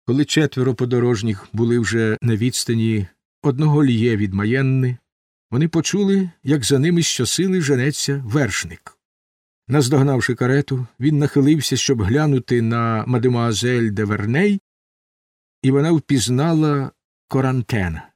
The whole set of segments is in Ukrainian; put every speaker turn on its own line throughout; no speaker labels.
Коли 4 подорожніх були вже на відстані 1 льє від Маєнни, вони почули, як за ними щосили женеться вершник. Наздогнавши карету, він нахилився, щоб глянути на мадемуазель де Верней, і вона впізнала Корантена.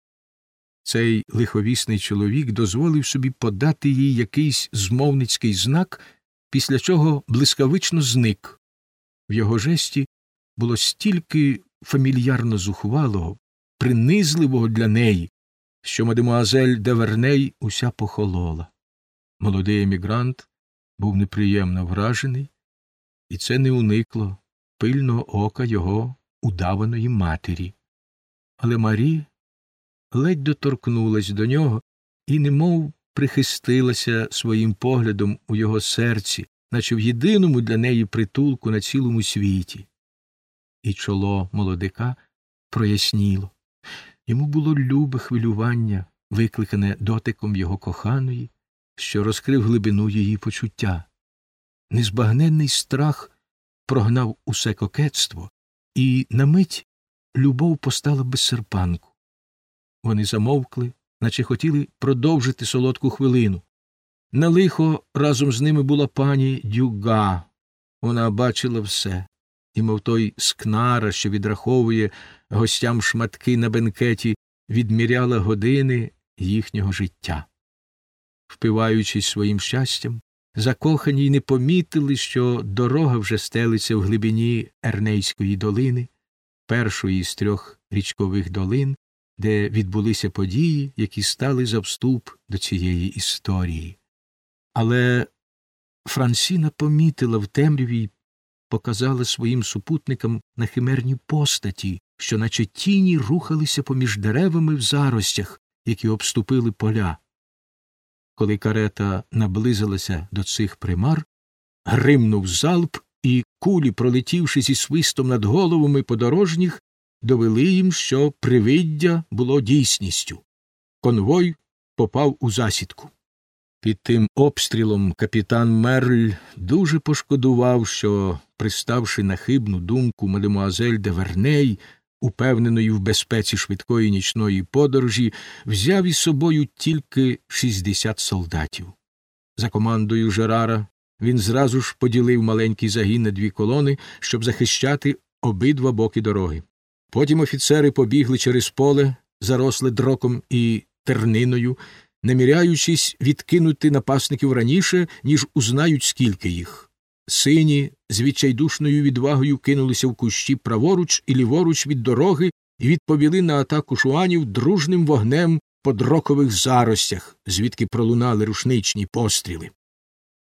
Цей лиховісний чоловік дозволив собі подати їй якийсь змовницький знак, після чого блискавично зник. В його жесті було стільки фамільярно зухвалого, принизливого для неї, що мадемуазель де Верней уся похолола. Молодий емігрант був неприємно вражений, і це не уникло пильного ока його удаваної матері. Але Марі ледь доторкнулась до нього і немов прихистилася своїм поглядом у його серці, наче в єдиному для неї притулку на цілому світі. І чоло молодика проясніло. Йому було любе хвилювання, викликане дотиком його коханої, що розкрив глибину її почуття. Незбагненний страх прогнав усе кокетство, і на мить любов постала без серпанку. Вони замовкли, наче хотіли продовжити солодку хвилину. На лихо разом з ними була пані Дюга. Вона бачила все, і, мов той скнара, що відраховує гостям шматки на бенкеті, відміряла години їхнього життя. Впиваючись своїм щастям, закохані й не помітили, що дорога вже стелиться в глибині Ернейської долини, першої з 3 річкових долин, де відбулися події, які стали за вступ до цієї історії. Але Франсіна помітила в темряві й показала своїм супутникам на химерні постаті, що наче тіні рухалися поміж деревами в заростях, які обступили поля. Коли карета наблизилася до цих примар, гримнув залп, і кулі, пролетівши зі свистом над головами подорожніх, довели їм, що привиддя було дійсністю. Конвой попав у засідку. Під тим обстрілом капітан Мерль дуже пошкодував, що, приставши на хибну думку мадемуазель де Верней, упевненої в безпеці швидкої нічної подорожі, взяв із собою тільки 60 солдатів. За командою Жерара він зразу ж поділив маленький загін на 2 колони, щоб захищати обидва боки дороги. Потім офіцери побігли через поле, заросле дроком і терниною, наміряючись відкинути напасників раніше, ніж узнають, скільки їх. Сині з відчайдушною відвагою кинулися в кущі праворуч і ліворуч від дороги і відповіли на атаку шуанів дружним вогнем по дрокових заростях, звідки пролунали рушничні постріли.